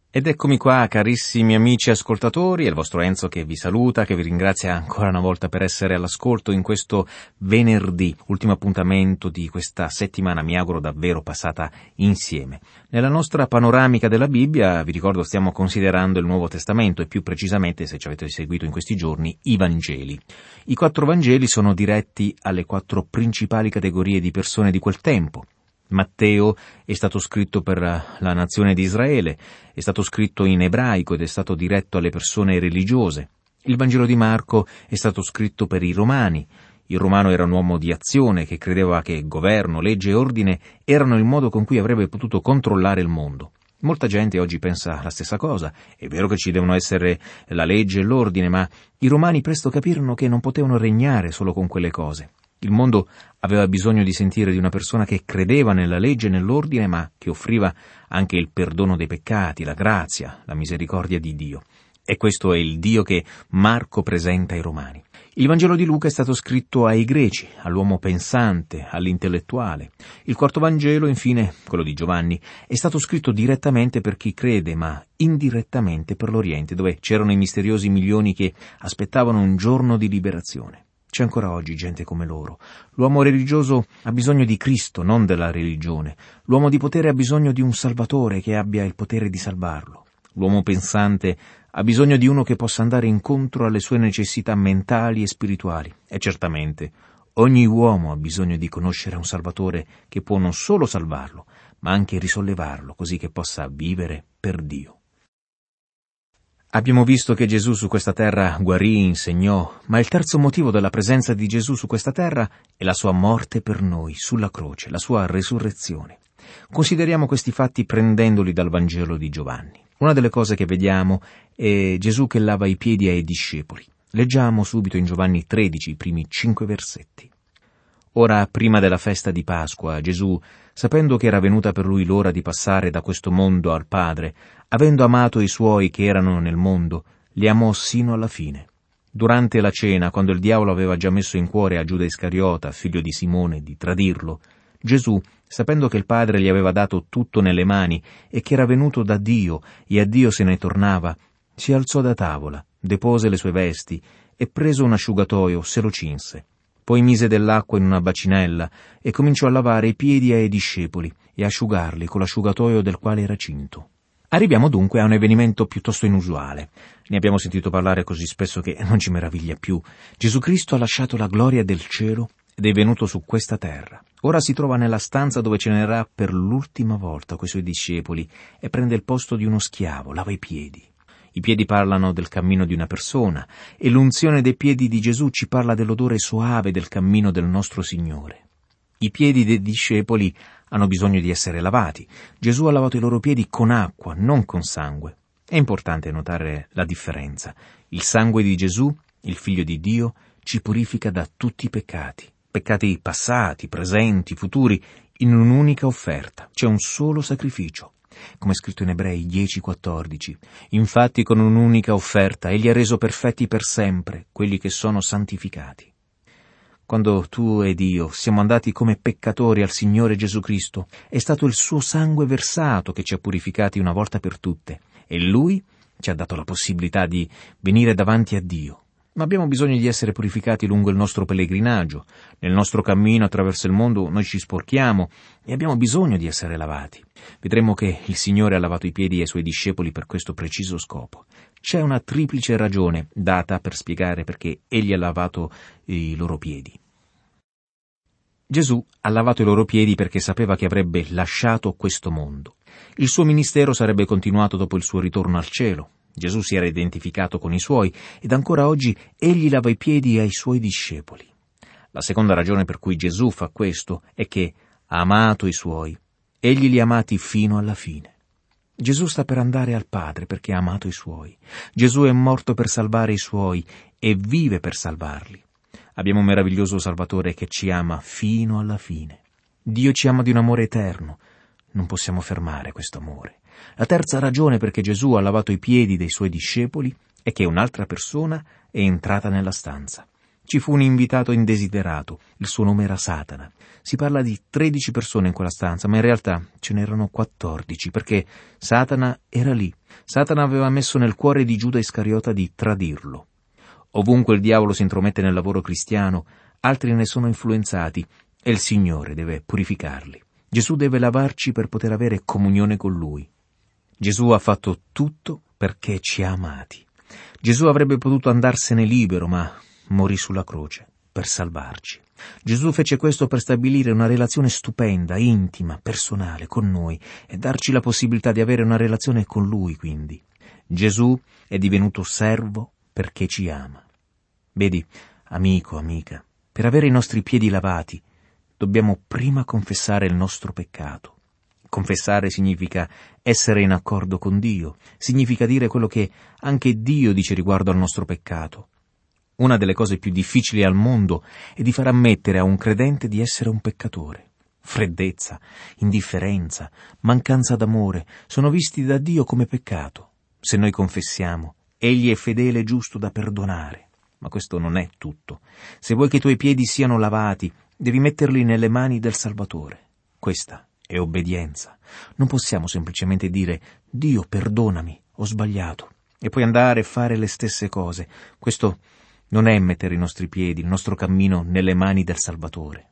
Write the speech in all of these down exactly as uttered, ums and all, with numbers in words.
Ed eccomi qua, carissimi amici ascoltatori, è il vostro Enzo che vi saluta, che vi ringrazia ancora una volta per essere all'ascolto in questo venerdì, ultimo appuntamento di questa settimana, mi auguro davvero passata insieme. Nella nostra panoramica della Bibbia, vi ricordo, stiamo considerando il Nuovo Testamento e più precisamente, se ci avete seguito in questi giorni, i Vangeli. I quattro Vangeli sono diretti alle quattro principali categorie di persone di quel tempo. Matteo è stato scritto per la nazione di Israele, è stato scritto in ebraico ed è stato diretto alle persone religiose. Il Vangelo di Marco è stato scritto per i romani. Il romano era un uomo di azione che credeva che governo, legge e ordine erano il modo con cui avrebbe potuto controllare il mondo. Molta gente oggi pensa la stessa cosa. È vero che ci devono essere la legge e l'ordine, ma i romani presto capirono che non potevano regnare solo con quelle cose. Il mondo aveva bisogno di sentire di una persona che credeva nella legge e nell'ordine, ma che offriva anche il perdono dei peccati, la grazia, la misericordia di Dio. E questo è il Dio che Marco presenta ai Romani. Il Vangelo di Luca è stato scritto ai Greci, all'uomo pensante, all'intellettuale. Il quarto Vangelo, infine, quello di Giovanni, è stato scritto direttamente per chi crede, ma indirettamente per l'Oriente, dove c'erano i misteriosi milioni che aspettavano un giorno di liberazione. C'è ancora oggi gente come loro. L'uomo religioso ha bisogno di Cristo, non della religione. L'uomo di potere ha bisogno di un Salvatore che abbia il potere di salvarlo. L'uomo pensante ha bisogno di uno che possa andare incontro alle sue necessità mentali e spirituali. E certamente ogni uomo ha bisogno di conoscere un Salvatore che può non solo salvarlo, ma anche risollevarlo, così che possa vivere per Dio. Abbiamo visto che Gesù su questa terra guarì, insegnò, ma il terzo motivo della presenza di Gesù su questa terra è la sua morte per noi, sulla croce, la sua resurrezione. Consideriamo questi fatti prendendoli dal Vangelo di Giovanni. Una delle cose che vediamo è Gesù che lava i piedi ai discepoli. Leggiamo subito in Giovanni tredici, i primi cinque versetti. Ora, prima della festa di Pasqua, Gesù, sapendo che era venuta per lui l'ora di passare da questo mondo al Padre, avendo amato i suoi che erano nel mondo, li amò sino alla fine. Durante la cena, quando il diavolo aveva già messo in cuore a Giuda Iscariota, figlio di Simone, di tradirlo, Gesù, sapendo che il Padre gli aveva dato tutto nelle mani e che era venuto da Dio e a Dio se ne tornava, si alzò da tavola, depose le sue vesti e preso un asciugatoio se lo cinse. Poi mise dell'acqua in una bacinella e cominciò a lavare i piedi ai discepoli e asciugarli con l'asciugatoio del quale era cinto. Arriviamo dunque a un avvenimento piuttosto inusuale. Ne abbiamo sentito parlare così spesso che non ci meraviglia più. Gesù Cristo ha lasciato la gloria del cielo ed è venuto su questa terra. Ora si trova nella stanza dove cenerà per l'ultima volta coi suoi discepoli e prende il posto di uno schiavo, lava i piedi. I piedi parlano del cammino di una persona e l'unzione dei piedi di Gesù ci parla dell'odore soave del cammino del nostro Signore. I piedi dei discepoli hanno bisogno di essere lavati. Gesù ha lavato i loro piedi con acqua, non con sangue. È importante notare la differenza. Il sangue di Gesù, il Figlio di Dio, ci purifica da tutti i peccati. Peccati passati, presenti, futuri, in un'unica offerta. C'è un solo sacrificio. Come è scritto in Ebrei dieci quattordici. Infatti con un'unica offerta egli ha reso perfetti per sempre quelli che sono santificati. Quando tu ed io siamo andati come peccatori al Signore Gesù Cristo, è stato il suo sangue versato che ci ha purificati una volta per tutte, e Lui ci ha dato la possibilità di venire davanti a Dio. Ma abbiamo bisogno di essere purificati lungo il nostro pellegrinaggio. Nel nostro cammino attraverso il mondo noi ci sporchiamo e abbiamo bisogno di essere lavati. Vedremo che il Signore ha lavato i piedi ai Suoi discepoli per questo preciso scopo. C'è una triplice ragione data per spiegare perché Egli ha lavato i loro piedi. Gesù ha lavato i loro piedi perché sapeva che avrebbe lasciato questo mondo. Il suo ministero sarebbe continuato dopo il suo ritorno al cielo. Gesù si era identificato con i suoi ed ancora oggi egli lava i piedi ai suoi discepoli. La seconda ragione per cui Gesù fa questo è che ha amato i suoi. Egli li ha amati fino alla fine. Gesù sta per andare al Padre perché ha amato i suoi. Gesù è morto per salvare i suoi e vive per salvarli. Abbiamo un meraviglioso Salvatore che ci ama fino alla fine. Dio ci ama di un amore eterno. Non possiamo fermare questo amore. La terza ragione perché Gesù ha lavato i piedi dei suoi discepoli è che un'altra persona è entrata nella stanza. Ci fu un invitato indesiderato, il suo nome era Satana. Si parla di tredici persone in quella stanza, ma in realtà ce n'erano quattordici, perché Satana era lì. Satana aveva messo nel cuore di Giuda Iscariota di tradirlo. Ovunque il diavolo si intromette nel lavoro cristiano, altri ne sono influenzati e il Signore deve purificarli. Gesù deve lavarci per poter avere comunione con Lui. Gesù ha fatto tutto perché ci ha amati. Gesù avrebbe potuto andarsene libero, ma morì sulla croce per salvarci. Gesù fece questo per stabilire una relazione stupenda, intima, personale con noi e darci la possibilità di avere una relazione con Lui, quindi. Gesù è divenuto servo perché ci ama. Vedi, amico, amica, per avere i nostri piedi lavati dobbiamo prima confessare il nostro peccato. Confessare significa essere in accordo con Dio, significa dire quello che anche Dio dice riguardo al nostro peccato. Una delle cose più difficili al mondo è di far ammettere a un credente di essere un peccatore. Freddezza, indifferenza, mancanza d'amore sono visti da Dio come peccato. Se noi confessiamo, Egli è fedele e giusto da perdonare. Ma questo non è tutto. Se vuoi che i tuoi piedi siano lavati, devi metterli nelle mani del Salvatore. Questa è obbedienza. Non possiamo semplicemente dire «Dio, perdonami, ho sbagliato», e poi andare e fare le stesse cose. Questo non è mettere i nostri piedi, il nostro cammino nelle mani del Salvatore.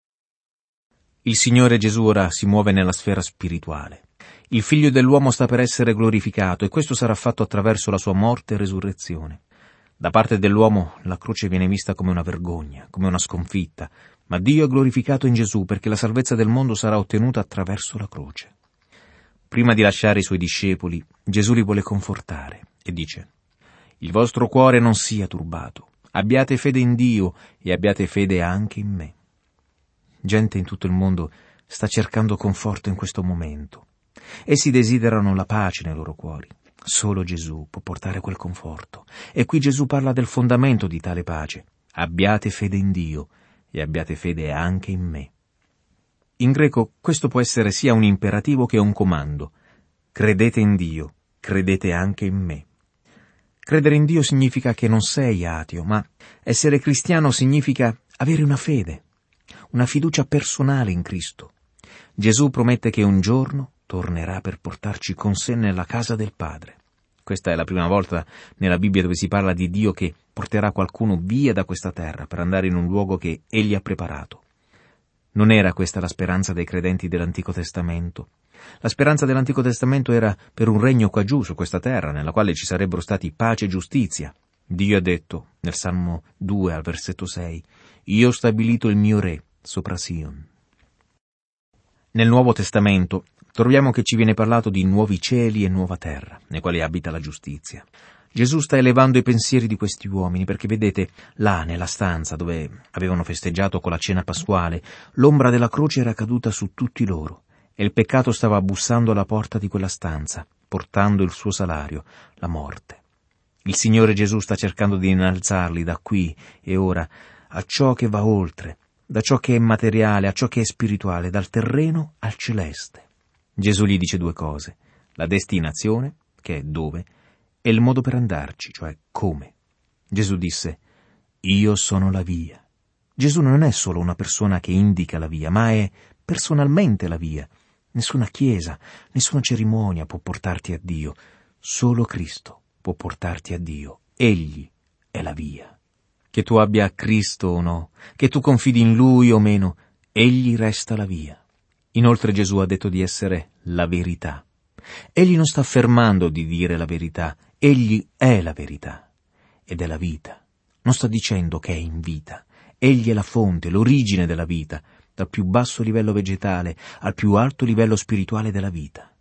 Il Signore Gesù ora si muove nella sfera spirituale. Il Figlio dell'uomo sta per essere glorificato e questo sarà fatto attraverso la sua morte e resurrezione. Da parte dell'uomo la croce viene vista come una vergogna, come una sconfitta, ma Dio è glorificato in Gesù perché la salvezza del mondo sarà ottenuta attraverso la croce. Prima di lasciare i suoi discepoli, Gesù li vuole confortare e dice: «Il vostro cuore non sia turbato, abbiate fede in Dio e abbiate fede anche in me». Gente in tutto il mondo sta cercando conforto in questo momento. Essi desiderano la pace nei loro cuori. Solo Gesù può portare quel conforto. E qui Gesù parla del fondamento di tale pace. Abbiate fede in Dio e abbiate fede anche in me. In greco questo può essere sia un imperativo che un comando. Credete in Dio, credete anche in me. Credere in Dio significa che non sei ateo, ma essere cristiano significa avere una fede, una fiducia personale in Cristo. Gesù promette che un giorno tornerà per portarci con sé nella casa del Padre. Questa è la prima volta nella Bibbia dove si parla di Dio che porterà qualcuno via da questa terra per andare in un luogo che Egli ha preparato. Non era questa la speranza dei credenti dell'Antico Testamento. La speranza dell'Antico Testamento era per un regno qua giù su questa terra, nella quale ci sarebbero stati pace e giustizia. Dio ha detto, nel Salmo due al versetto sei, «Io ho stabilito il mio re sopra Sion». Nel Nuovo Testamento troviamo che ci viene parlato di nuovi cieli e nuova terra, nei quali abita la giustizia. Gesù sta elevando i pensieri di questi uomini, perché vedete, là nella stanza dove avevano festeggiato con la cena pasquale, l'ombra della croce era caduta su tutti loro, e il peccato stava bussando alla porta di quella stanza, portando il suo salario, la morte. Il Signore Gesù sta cercando di innalzarli da qui e ora a ciò che va oltre, da ciò che è materiale a ciò che è spirituale, dal terreno al celeste. Gesù gli dice due cose: la destinazione, che è dove, e il modo per andarci, cioè come. Gesù disse: «Io sono la via». Gesù non è solo una persona che indica la via, ma è personalmente la via. Nessuna chiesa, nessuna cerimonia può portarti a Dio. Solo Cristo può portarti a Dio. Egli è la via. Che tu abbia Cristo o no, che tu confidi in Lui o meno, Egli resta la via. Inoltre Gesù ha detto di essere la verità. Egli non sta affermando di dire la verità, Egli è la verità ed è la vita. Non sta dicendo che è in vita. Egli è la fonte, l'origine della vita, dal più basso livello vegetale al più alto livello spirituale della vita.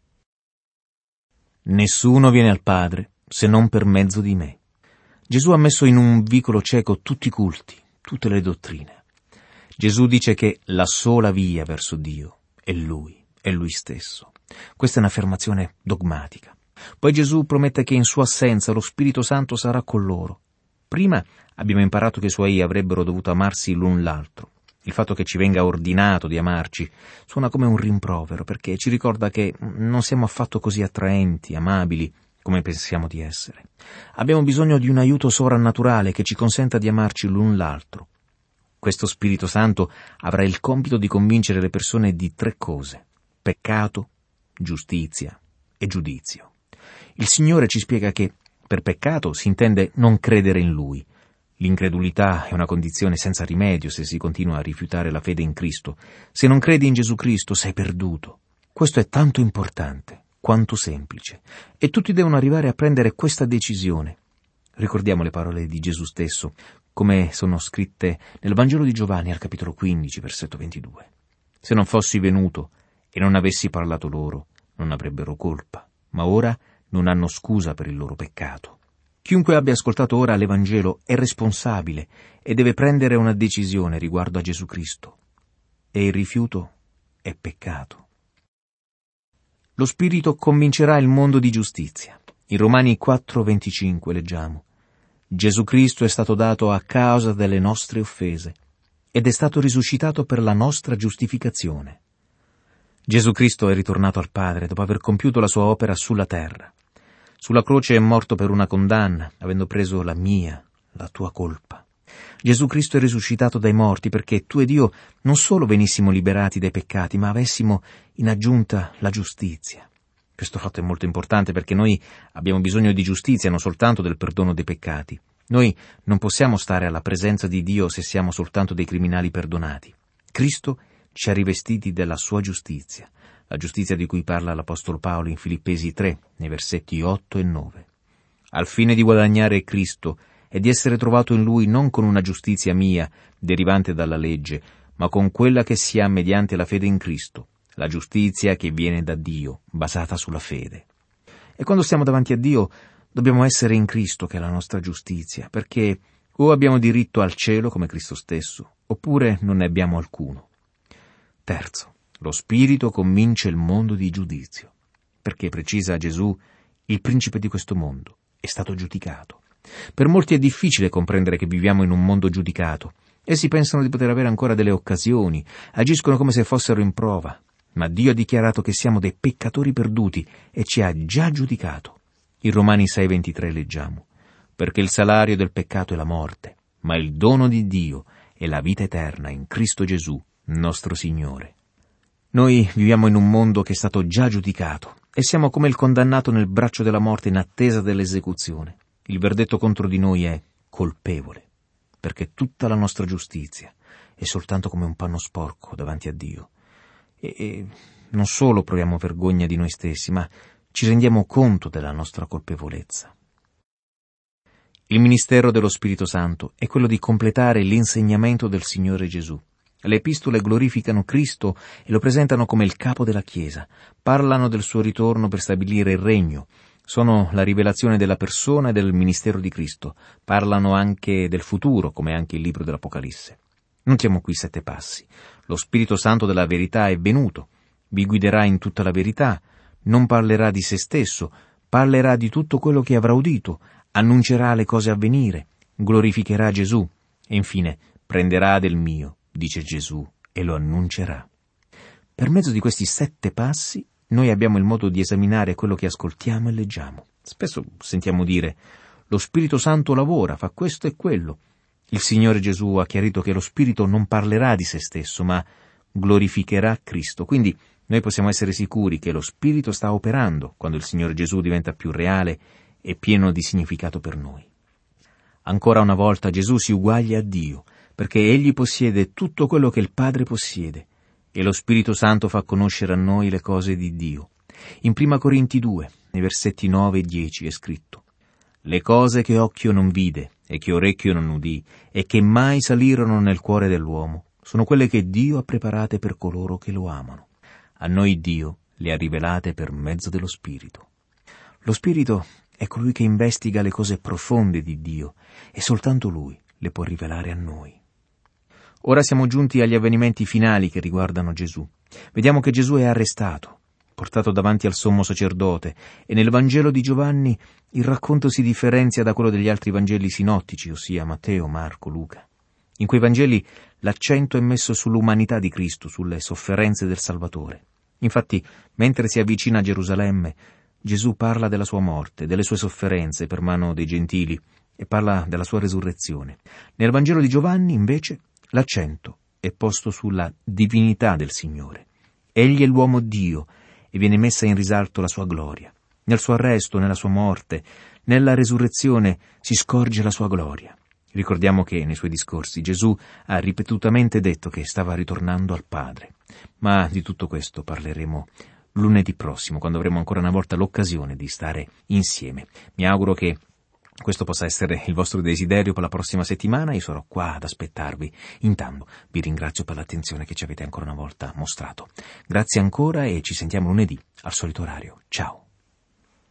Nessuno viene al Padre se non per mezzo di me. Gesù ha messo in un vicolo cieco tutti i culti, tutte le dottrine. Gesù dice che la sola via verso Dio è Lui, è Lui stesso. Questa è un'affermazione dogmatica. Poi Gesù promette che in sua assenza lo Spirito Santo sarà con loro. Prima abbiamo imparato che i Suoi avrebbero dovuto amarsi l'un l'altro. Il fatto che ci venga ordinato di amarci suona come un rimprovero, perché ci ricorda che non siamo affatto così attraenti, amabili, come pensiamo di essere. Abbiamo bisogno di un aiuto sovrannaturale che ci consenta di amarci l'un l'altro. Questo Spirito Santo avrà il compito di convincere le persone di tre cose: peccato, giustizia e giudizio. Il Signore ci spiega che per peccato si intende non credere in Lui. L'incredulità è una condizione senza rimedio se si continua a rifiutare la fede in Cristo. Se non credi in Gesù Cristo sei perduto. Questo è tanto importante quanto semplice, e tutti devono arrivare a prendere questa decisione. Ricordiamo le parole di Gesù stesso, come sono scritte nel Vangelo di Giovanni al capitolo quindici, versetto ventidue. Se non fossi venuto e non avessi parlato loro, non avrebbero colpa, ma ora non hanno scusa per il loro peccato. Chiunque abbia ascoltato ora l'Evangelo è responsabile e deve prendere una decisione riguardo a Gesù Cristo. E il rifiuto è peccato. Lo Spirito convincerà il mondo di giustizia. In Romani quattro venticinque leggiamo: Gesù Cristo è stato dato a causa delle nostre offese ed è stato risuscitato per la nostra giustificazione. Gesù Cristo è ritornato al Padre dopo aver compiuto la sua opera sulla terra. Sulla croce è morto per una condanna, avendo preso la mia, la tua colpa. Gesù Cristo è risuscitato dai morti perché tu ed io non solo venissimo liberati dai peccati, ma avessimo in aggiunta la giustizia. Questo fatto è molto importante perché noi abbiamo bisogno di giustizia, non soltanto del perdono dei peccati. Noi non possiamo stare alla presenza di Dio se siamo soltanto dei criminali perdonati. Cristo ci ha rivestiti della sua giustizia, la giustizia di cui parla l'Apostolo Paolo in Filippesi tre, nei versetti otto e nove. Al fine di guadagnare Cristo e di essere trovato in Lui non con una giustizia mia, derivante dalla legge, ma con quella che si ha mediante la fede in Cristo, la giustizia che viene da Dio, basata sulla fede. E quando stiamo davanti a Dio, dobbiamo essere in Cristo, che è la nostra giustizia, perché o abbiamo diritto al cielo come Cristo stesso, oppure non ne abbiamo alcuno. Terzo, lo Spirito convince il mondo di giudizio, perché, precisa Gesù, il principe di questo mondo è stato giudicato. Per molti è difficile comprendere che viviamo in un mondo giudicato. Essi pensano di poter avere ancora delle occasioni, agiscono come se fossero in prova, ma Dio ha dichiarato che siamo dei peccatori perduti e ci ha già giudicato. In Romani sei ventitré leggiamo: perché il salario del peccato è la morte, ma il dono di Dio è la vita eterna in Cristo Gesù, nostro Signore. Noi viviamo in un mondo che è stato già giudicato e siamo come il condannato nel braccio della morte in attesa dell'esecuzione. Il verdetto contro di noi è colpevole, perché tutta la nostra giustizia è soltanto come un panno sporco davanti a Dio. E, e non solo proviamo vergogna di noi stessi, ma ci rendiamo conto della nostra colpevolezza. Il ministero dello Spirito Santo è quello di completare l'insegnamento del Signore Gesù. Le epistole glorificano Cristo e lo presentano come il capo della Chiesa, parlano del suo ritorno per stabilire il regno, sono la rivelazione della persona e del ministero di Cristo, parlano anche del futuro, come anche il libro dell'Apocalisse. Notiamo qui sette passi. Lo Spirito Santo della verità è venuto, vi guiderà in tutta la verità, non parlerà di se stesso, parlerà di tutto quello che avrà udito, annuncerà le cose a venire, glorificherà Gesù e infine prenderà del mio, dice Gesù, e lo annuncerà. Per mezzo di questi sette passi noi abbiamo il modo di esaminare quello che ascoltiamo e leggiamo. Spesso sentiamo dire: lo Spirito Santo lavora, fa questo e quello. Il Signore Gesù ha chiarito che lo Spirito non parlerà di se stesso, ma glorificherà Cristo. Quindi noi possiamo essere sicuri che lo Spirito sta operando quando il Signore Gesù diventa più reale e pieno di significato per noi. Ancora una volta Gesù si uguaglia a Dio, perché Egli possiede tutto quello che il Padre possiede, e lo Spirito Santo fa conoscere a noi le cose di Dio. In Prima Corinti due, nei versetti nove e dieci, è scritto: le cose che occhio non vide e che orecchio non udì e che mai salirono nel cuore dell'uomo sono quelle che Dio ha preparate per coloro che lo amano. A noi Dio le ha rivelate per mezzo dello Spirito. Lo Spirito è colui che investiga le cose profonde di Dio e soltanto Lui le può rivelare a noi. Ora siamo giunti agli avvenimenti finali che riguardano Gesù. Vediamo che Gesù è arrestato, portato davanti al sommo sacerdote, e nel Vangelo di Giovanni il racconto si differenzia da quello degli altri Vangeli sinottici, ossia Matteo, Marco, Luca. In quei Vangeli l'accento è messo sull'umanità di Cristo, sulle sofferenze del Salvatore. Infatti, mentre si avvicina a Gerusalemme, Gesù parla della sua morte, delle sue sofferenze per mano dei gentili e parla della sua resurrezione. Nel Vangelo di Giovanni, invece, l'accento è posto sulla divinità del Signore. Egli è l'uomo Dio e viene messa in risalto la sua gloria. Nel suo arresto, nella sua morte, nella resurrezione si scorge la sua gloria. Ricordiamo che nei suoi discorsi Gesù ha ripetutamente detto che stava ritornando al Padre. Ma di tutto questo parleremo lunedì prossimo, quando avremo ancora una volta l'occasione di stare insieme. Mi auguro che questo possa essere il vostro desiderio per la prossima settimana. Io sarò qua ad aspettarvi. Intanto vi ringrazio per l'attenzione che ci avete ancora una volta mostrato. Grazie ancora e ci sentiamo lunedì al solito orario. Ciao.